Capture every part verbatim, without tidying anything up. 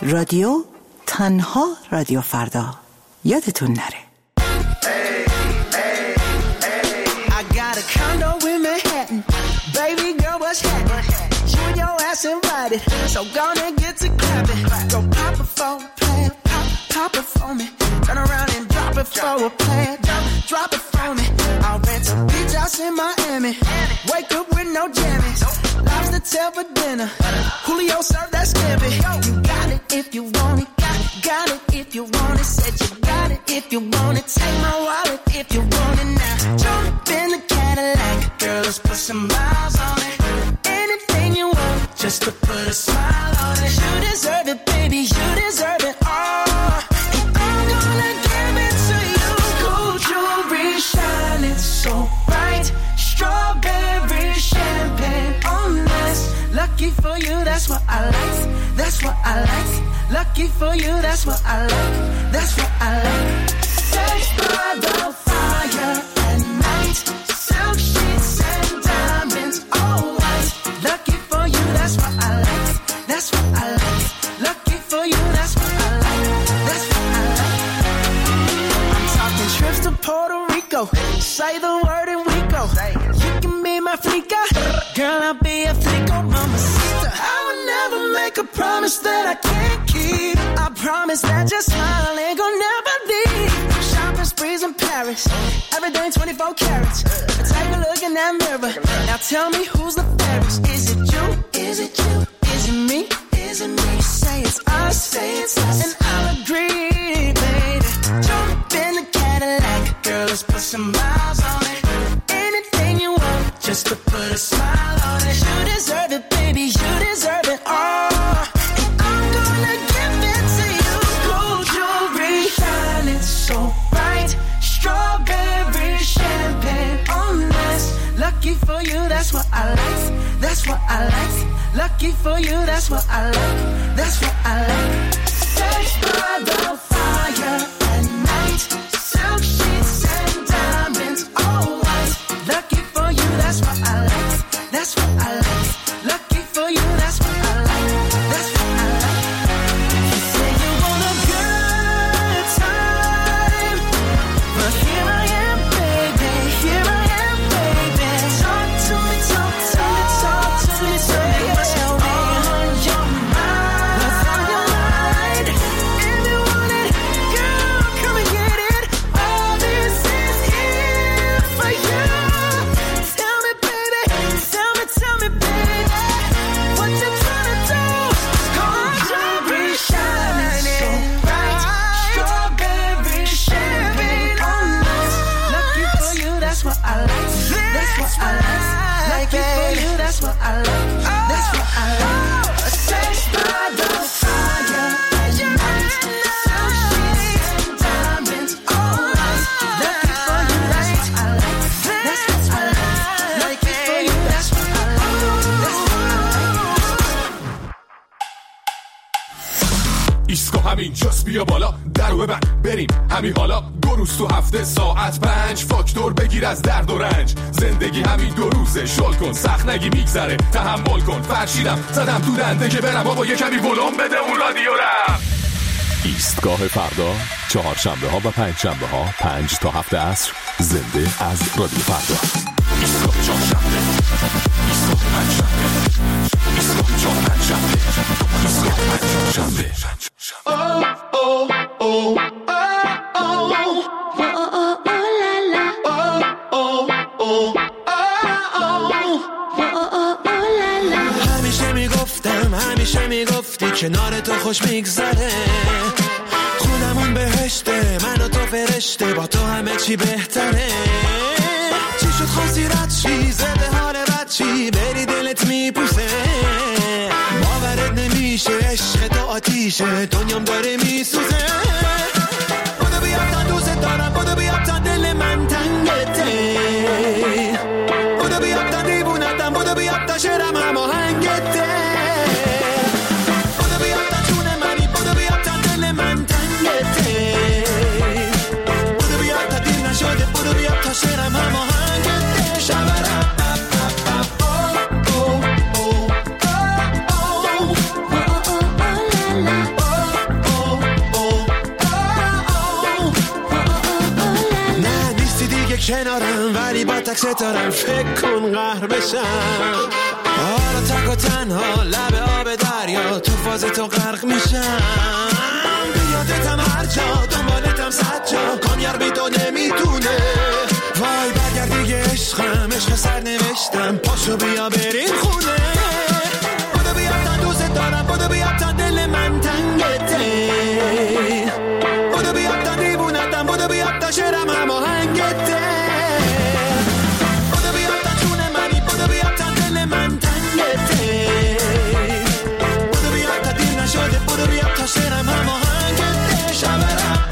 رادیو تنها رادیو فردا یادتون نره. I got a condo in Manhattan. Baby girl, what's happening? You and your ass invited, so gonna get to clapping. Go pop it for a plan, pop, pop it for me. Turn around and drop it for a plan, drop, drop it for me. I'll rent a beach house in Miami. Wake up with no jammies. Lobster tail for dinner. Julio served that scampi. You got it if you want it. Got it, got it if you want it. Said you got it if you want it. Take my wallet if you want it now. Jump in the Cadillac. Girl, let's put some miles on it. Anything you want, just to put a smile on it. You deserve it, baby. You deserve it all. And I'm gonna give it to you. Gold jewelry shining so bright. Strawberry champagne on us. Lucky for you, that's what I like. That's what I like. Lucky for you, that's what I like. That's what I like. Sex by the fire at night. Silk sheets and diamonds, all white. Lucky for you, that's what I like. That's what I like. Lucky for you, that's what I like. That's what I like. I'm talking trips to Puerto Rico. Say the word and we go. You can be my flica. Girl, I'll be a flico, mamacita. I would never make a promise that I can't keep. I promise that your smile ain't gonna never leave. Shopping sprees in Paris. Everything twenty-four carats. Take a look in that mirror. Now tell me who's the fairest. Is it you? Is it you? Is it me? Is it me? Say it's us. Say it's us. And I'll agree, baby. Jump in the Cadillac. Girl, let's put some miles on it. Anything you want, just to put a smile on it. You deserve it, baby. You deserve it all. And I'm gonna give it to you. Gold jewelry shining so bright. Strawberry champagne on us. Lucky for you, that's what I like. That's what I like. Lucky for you, that's what I like. That's what I like. Sex by the fire at night. Silk sheets and diamonds, all white. Lucky for you, that's what I like. That's what I like. Lucky for you, that's what I like. That's what I like. You say you want a good time, but here I am, baby. Here I am, baby. Talk to me, talk to me, talk to me, tell me what's on your mind. What's on your mind? If you want it, girl, come and get it. All this is here for you. Tell me, baby, tell me, tell me, baby, what you tryna do? Gold jewelry shining so bright. Strawberry champagne on us. Lucky for you, that's what I like. That's what I like. Lucky for you, that's what I like. That's what I like. Sex by the fire at night. Silk sheets and diamonds, all white. Lucky for you, that's what I like. That's what I like. Lucky for you, that's what I like. That's what I like. ایسکو همین جاست بیا بالا درو ببند بریم همین حالا دو روز تو هفته ساعت پنج فاکتور بگیر از درد و رنج زندگی همین دو روزه شل کن سخت نگی میگذره تحمل کن فرشیدم زدم تو دنده که برم بابا یه کمی ولوم بده اون رادیو رم. ایستگاه فردا چهارشنبه ها و پنج شنبه ها پنج تا هفت عصر زنده از رادیو فردا. ایستگاه چهارشنبه ایستگاه پنجشنبه ایستگاه چهار پنجشنبه ایستگاه پنجشنبه. Oh, oh, oh, oh, oh, oh, oh, oh, la, la. Oh, oh, oh, oh, oh, oh, la, la. همیشه میگفتم همیشه میگفتی کنار تو خوش میگذره خونمون بهشته من و تو فرشته با تو همه چی بهتره چی شد خواستی رد چی زده حال بد چی بری دلت میپوسه باورت نمیشه عشق تو آتیشه دنیام داره میسوزه بودو بیا تا دوست دارم بودو بیا تا دل من تنگته بودو بیا تا دیوونتم بودو بیا تا شرم هم آهنگته بودو بیا تا جون منی بودو بیا تا دل من تنگته بودو بیا تا دیر نشده بودو بیا تا شرم هم آهنگته شبرم Oh کنارم ولی با تک ستارم فکر کن قهر بشم. حالا تک و تنها لب آب دریا تو فاز تو غرق میشم. بیادتم هر جا دنبالتم صد جا کامیار بی تو نمیتونه. وای برگرد دیگه عشقم عشق سر نوشتم پاشو بیا بریم خونه. بودو بیا تا دوست دارم بودو بیا تا دل من تنگته. بودو بیا تا دیوونتم بودو بیا تا شعرم هماهنگته. بودو بیا تا جون منی بودو بیا تا دل من تنگته. بودو بیا تا دیر نشده بودو بیا تا شعرم هماهنگته. شبرم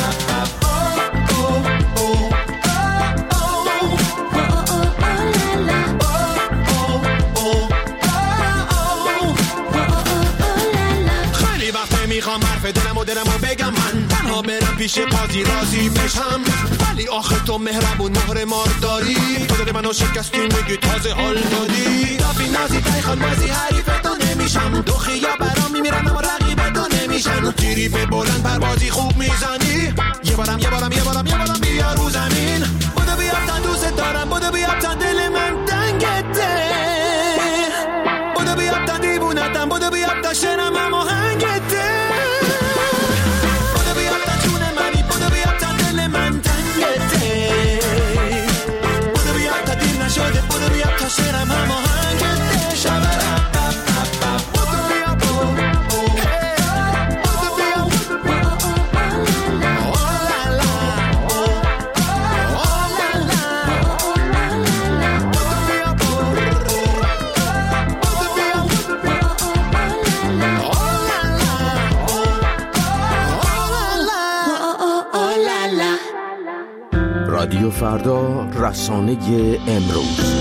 میخوام حرف دلم و دلم و بگم من تنها برم پیش قاضی راضی بشم. ولی آخه تو مهربون مهر مار داری. تو دل منو شکستی میگی تازه حال دادی. دافی نازی تایخان بازی حریف تو نمیشم. دو خیا برام میمیرن اما رقیب تو نمیشن. تیری به بلند پروازی خوب میزنی. یه بارم یه بارم یه بارم یه بارم بیا رو زمین. بودو بیا تا دوست دارم بودو بیا تا دل من تنگته. بودو بیا تا دیوونتم بودو بیا تا شنم هماهنگته. شده بودو بیا تا شعرم هماهنگته. شبرم بودو بیا بودو بیا رادیو فردا، رسانه امروز.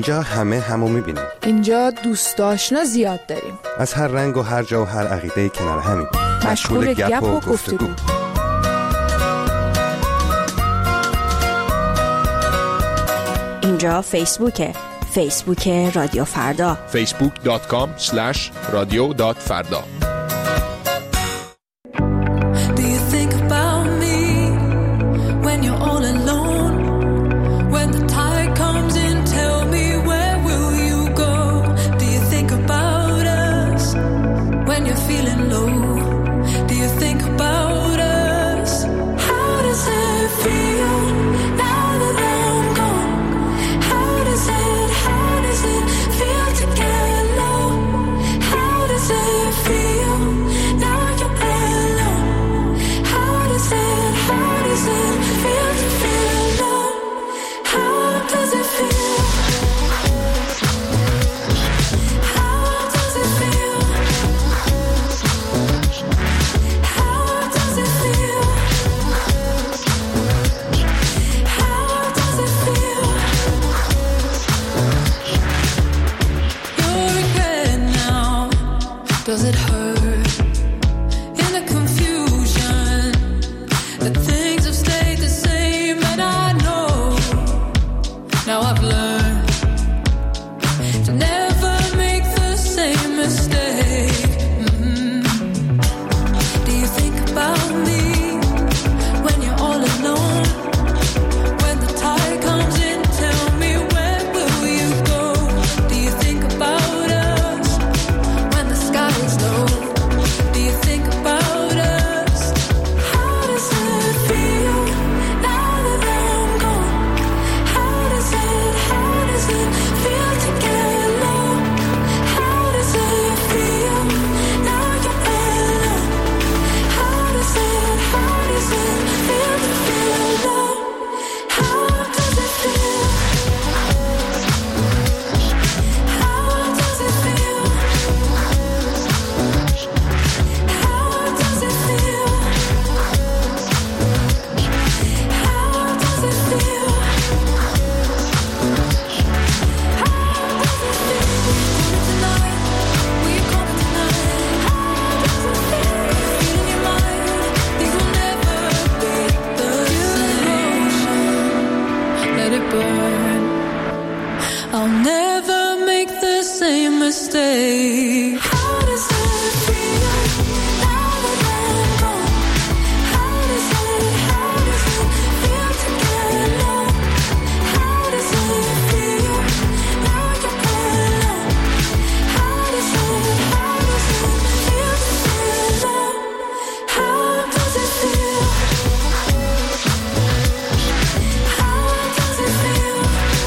اینجا همه همو میبینیم. اینجا دوست آشنا زیاد داریم. از هر رنگ و هر جا و هر عقیده کنار همیم. مشغول گپ و گفتگو. اینجا فیسبوکه. فیسبوک رادیو فردا. فیسبوک دات کام اسلش رادیو دات فردا. Does it hurt in the confusion that things have stayed the same? And I know now I've learned to never make the same mistake. Mm-hmm. Do you think about me when you're all alone? When the tide comes in, tell me where will you go? Do you think about us when the sky is low? Do you think about us? How does it feel now that I'm gone? How does it, how does it feel to get low? How does it feel now you're alone? How does it, how does it feel to feel low? How does it feel? How does it feel? How does it feel? How does it feel? How does it feel? Tonight, will you call me tonight? How does it feel? Feel in your mind, things will never be the same. Let it burn. I'll never make the same mistake. How does it feel now that I'm gone? How does it, how does it feel to get low? How does it feel now you're alone? How does it, how does it feel to feel low? How does it feel? How does it feel?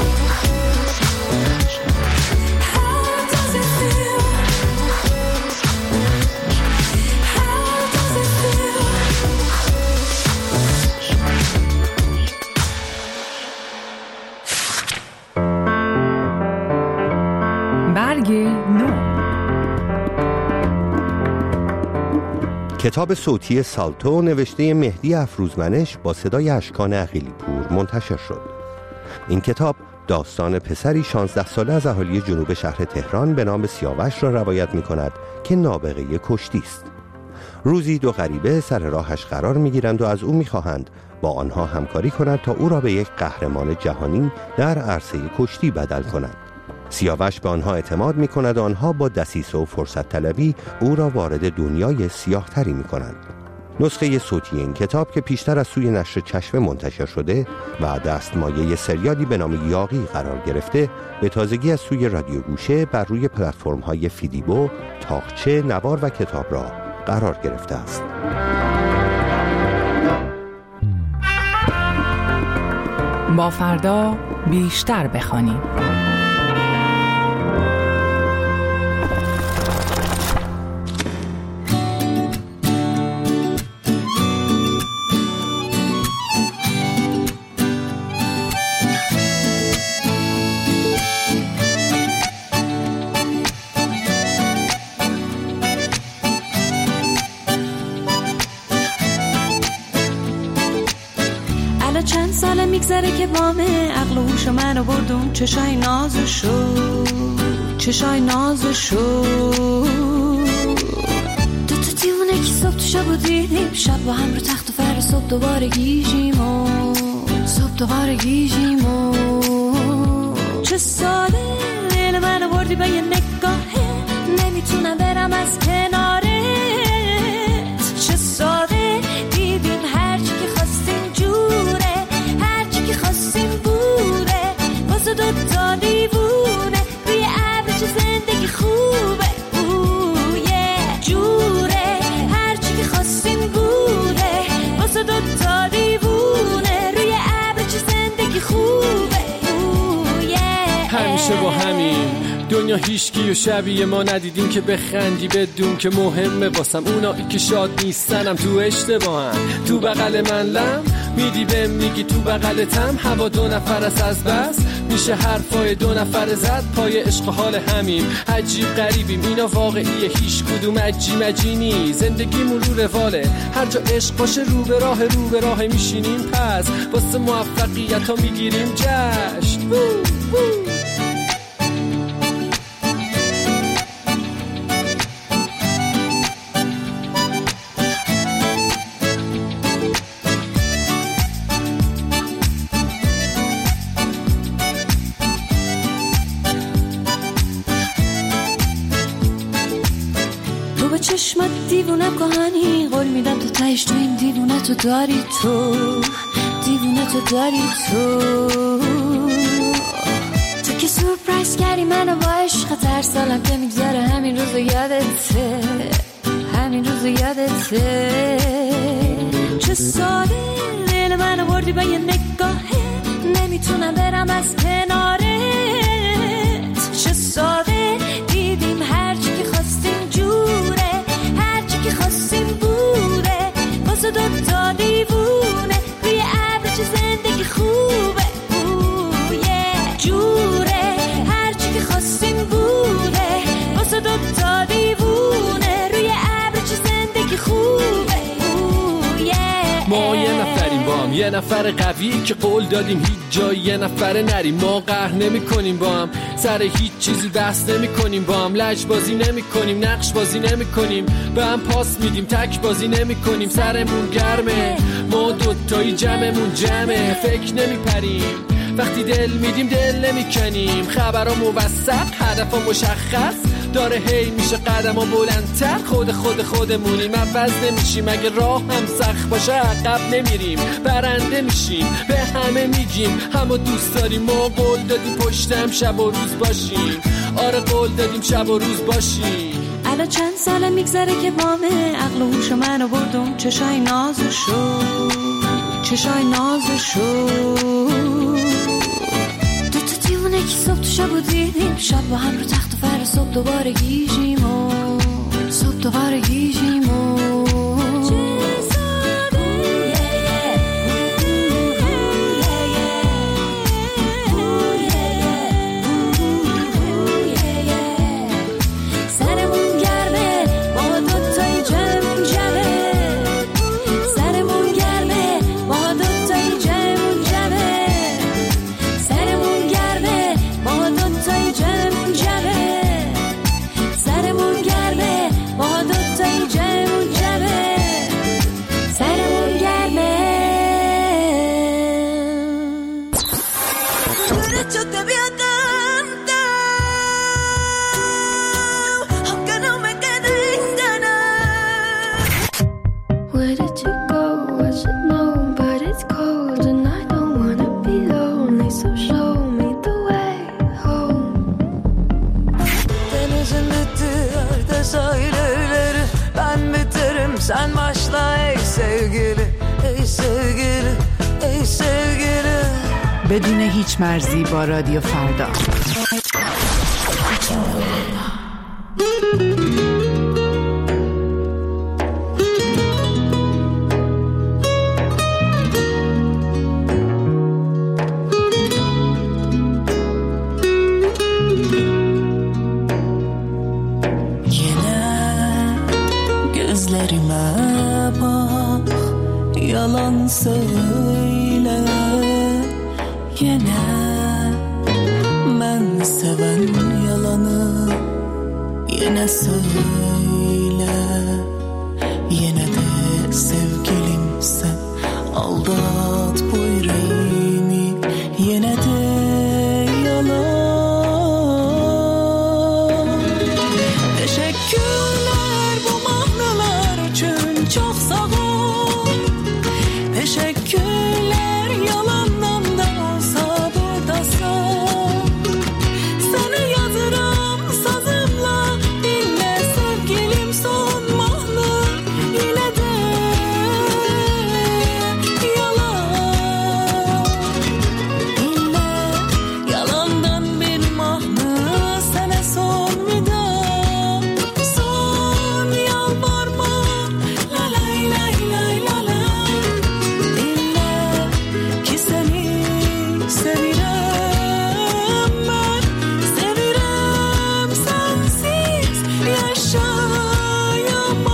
How does it feel? How does it feel? برگ نو. کتاب صوتی سالتو نوشته مهدی افروزمنش با صدای اشکان عقیلی پور منتشر شد. این کتاب داستان پسری شانزده ساله از اهالی جنوب شهر تهران به نام سیاوش را روایت می کند که نابغه کشتی است. روزی دو غریبه سر راهش قرار می گیرند و از او می خواهند با آنها همکاری کند تا او را به یک قهرمان جهانی در عرصه کشتی بدل کند. سیاوش به آنها اعتماد می کند و آنها با دسیسه و فرصت طلبی او را وارد دنیای سیاه‌تری می کنند. نسخه صوتی این کتاب که پیشتر از سوی نشر چشمه منتشر شده و دستمایه سریالی به نام یاغی قرار گرفته، به تازگی از سوی رادیو گوشه بر روی پلتفرم‌های فیدیبو، تاقچه، نوار و کتاب را قرار گرفته است. با فردا بیشتر بخوانیم. الان چند ساله میگذره که بامه عقل و هوش منو بردون چشای نازشو چشای نازشو دو تا دیونه که صبح تو شب و دیدیم شب با هم رو تخت و فر صبح دوباره گیجیم و صبح دوباره گیجیم و چه ساله دل منو بردی به یه نگاهه نمیتونم برم از کنارت چه ساده دیدیم هرچی که خواستیم جوره هرچی که خواستیم بوده واسه دوتا دیوونه روی ابر چه زندگی خوبه اوه جوره هرچی که خواستیم بوده واسه دوتا دیوونه روی ابر چه زندگی خوبه اوه همیشه با همین دنیا هیچکی و شبیه ما ندیدیم که بخندی بدون که مهمه واسم اونایی که شاد نیستنم تو اشتباهن تو بغل من لم میدی بهم میگی تو بغلتم هوا دو نفر است از بس میشه حرفای دو نفر زد پای عشق حال همیم عجیب غریبیم اینا واقعیه هیچ کدوم عجی مجینی زندگیمون رو رواله هر جا عشق باشه رو به راه رو به راه میشینیم پس واسه موفقیت ها میگیریم جشن بو بو. چشمت دیوونه کهانی قول میدم تو تایش تو این دیوونه تو داری تو دیوونه تو داری تو تو که سورپرایز کردی منو با عشق هر سالم که میگذره همین روزو یادته همین روزو یادته چه ساده دل منو بردی به یه نگاهه نمیتونم برم از کنارت چه ساده دیدیم هرچی که خواستیم جوره که خواستیم بوده واسه دوتا دیوونه روی ابر چه زندگی خوبه اوه جوره هرچی که خواستیم بوده واسه دوتا دیوونه روی ابر چه زندگی خوبه اوه ما یه نفریم با هم یه نفر قوی که قول دادیم هیچ جای یه نفر نریم ما قهر نمی کنیم با هم سر هیچ چیزی بحث نمی کنیم با هم لج بازی نمی کنیم نقش بازی نمی کنیم به هم پاس میدیم تک بازی نمی کنیم سرمون گرمه ما دوتایی جمعمون جمعه فکر نمی پریم وقتی دل میدیم دل نمی کنیم خبرها موثق هدفها مشخص داره هی میشه قدم ها بلندتر خود خود خودمونیم عوض نمیشیم اگه راه هم سخت باشه عقب نمیریم برنده میشیم به همه میگیم همه دوست داریم ما قول دادیم پشتم شب و روز باشیم آره قول دادیم شب و روز باشیم الان چند ساله میگذره که بامه عقل و هوش منو بردم چشای نازشو چشای نازشو دو تا دیوونه که صبح تو شب و دیدیم شب با هم رو تخت و فر صبح دوباره گیجیم و صبح دوباره گیجیم و sen başla ey sevgili ey sevgili ey sevgili بدون هیچ مرزی با رادیو فردا yalan söyle yine. Ben seven yalanı yine söyle. Yine de sevgilim sen aldat bu yüreğimi. Yine de yalan. Teşekkürler bu mahnalar için çok sağ ol. Teşekkürler yalandan da olsa buradasın. Sana yazırım sazımla dinle sevgilim son mahna. Yine de yalan. Dinle yalandan bir mahna sana son vida. Son yalvarma la lay lay lay la lay. Dinle ki seni sevirem ben. Sevirem sensiz yaşayamam.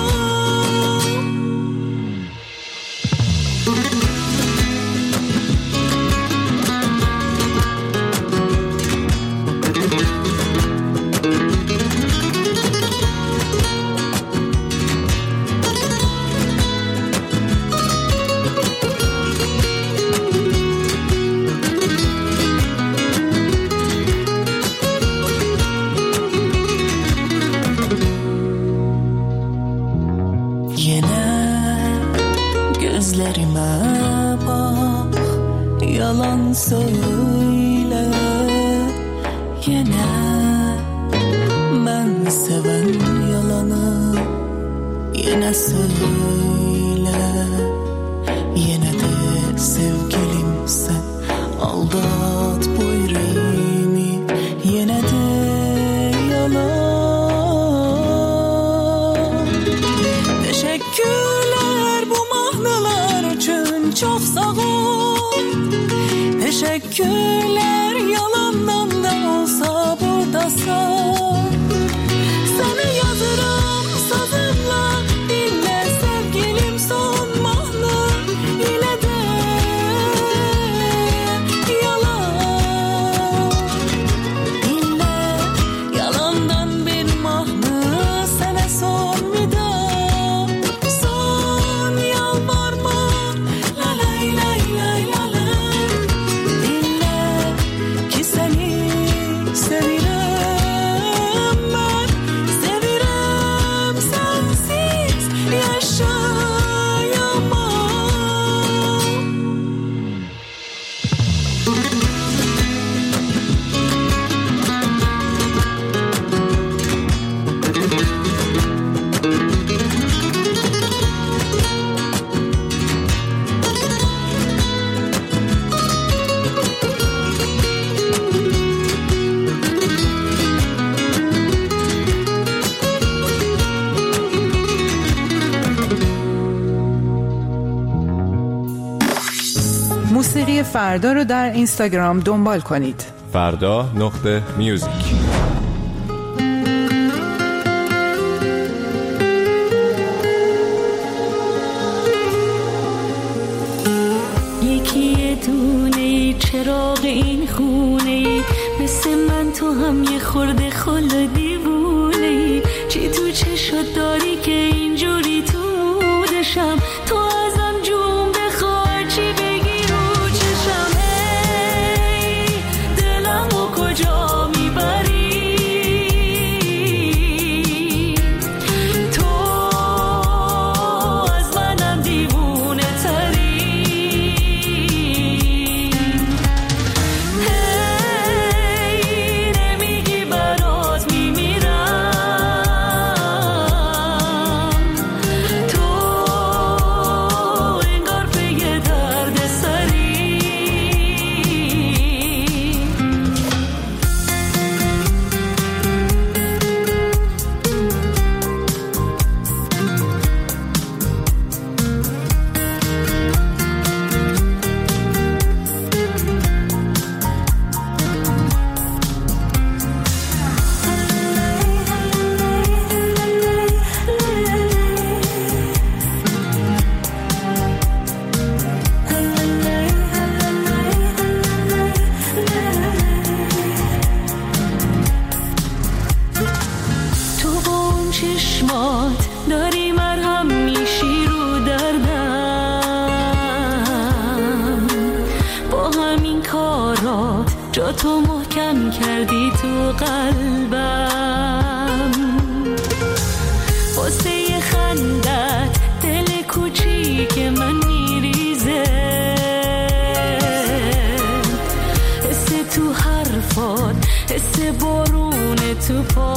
Yine gözlerime bak, yalan söyle yine. Ben seven yalanı yine söyle. Yine de sevgilim sen aldat bu yüreğimi. Yine de yalan. Teşekkürler bu mahnalar için çok sağ ol. Teşekkürler yalandan da olsa buradasın. Sana yazırım sazımla dinle sevgilim son mahna. Yine de yalan. Dinle yalandan bir mahna sana son vida. Son yalvarma la lay lay lay la lay. Dinle ki seni sevirem ben. Sevirem sensiz yaşayamam. موسیقی فردا رو در اینستاگرام دنبال کنید. فردا نقطه میوزیک. یکی دونه چراغ این خونه، مثل من تو هم یه خورده خل دیوونه. چی تو چشات داری که اینجوری تو مودشم؟ تو ازم جون بخواه چی بگی رو چشم؟ ای دلم و کجا میبری؟ تو از منم دیوونه تری. تو تو محکم کردی تو قلبم، واسه خندت دل کوچیک من میریزه، حس تو حرفات، حس بارون تو پا